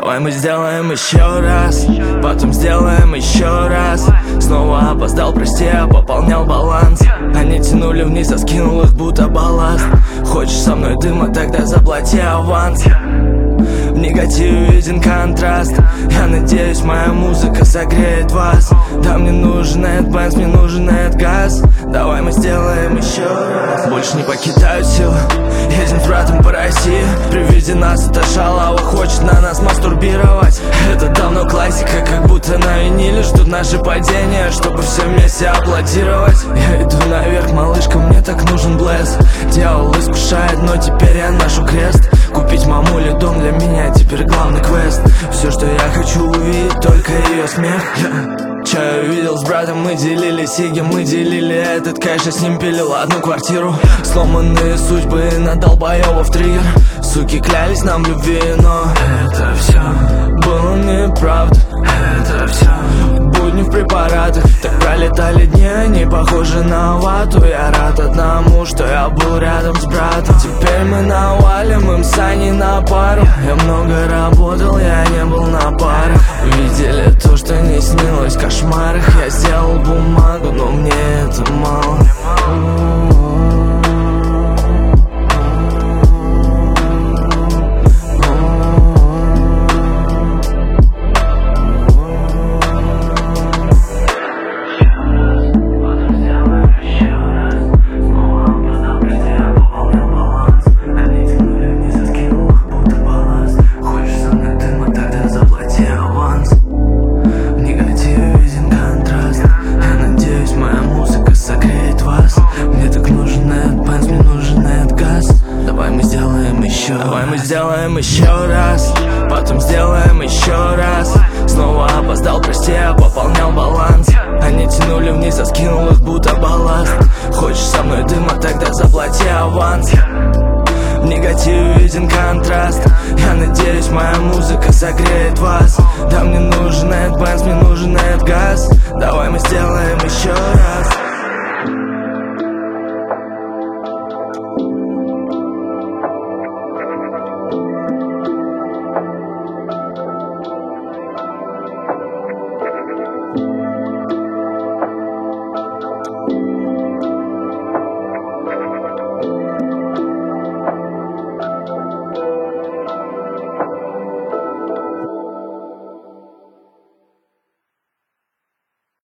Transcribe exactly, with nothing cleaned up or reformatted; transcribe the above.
Давай мы сделаем еще раз, потом сделаем еще раз. Снова опоздал, прости, я пополнял баланс. Они тянули вниз, а скинул их будто балласт. Хочешь со мной дыма, тогда заплати аванс. В негативе виден контраст. Я надеюсь, моя музыка согреет вас. Да, мне нужен этот бенз, мне нужен этот газ. Давай мы сделаем еще раз. Больше не покидают силы, едем с братом по России. При виде нас эта шалава хочет на нас мастурбировать. Это давно классика, как будто на виниле. Ждут наши падения, чтобы все вместе аплодировать. Я иду наверх, малышка, мне так нужен блеск. Дьявол искушает, но теперь я ношу крест. Купить мамуле дом для меня теперь главный квест. Все, что я хочу увидеть, только ее смех. Чаю видел с братом, мы делили сиги, мы делили этот кэш, я с ним пилил одну квартиру. Сломанные судьбы на долбоёбов триггер. Суки клялись нам в любви, но это все было неправда. Это все будни в препаратах. Так пролетали дни, они похожи на вату. Я рад одному, что я был рядом с братом. Теперь мы навалим им сани на пару. Я много работал, я не был на парах. Видели то, что не снилось в кошмарах. Я сделал бумагу, но мне это мало. Давай мы сделаем еще раз, потом сделаем еще раз. Снова опоздал, прости, я пополнял баланс. Они тянули вниз, а скинул их будто балласт. Хочешь со мной дыма, тогда заплати аванс. В негативе виден контраст. Я надеюсь, моя музыка согреет вас. Да, мне нужен этот бенз, мне нужен этот газ. Давай мы сделаем еще раз.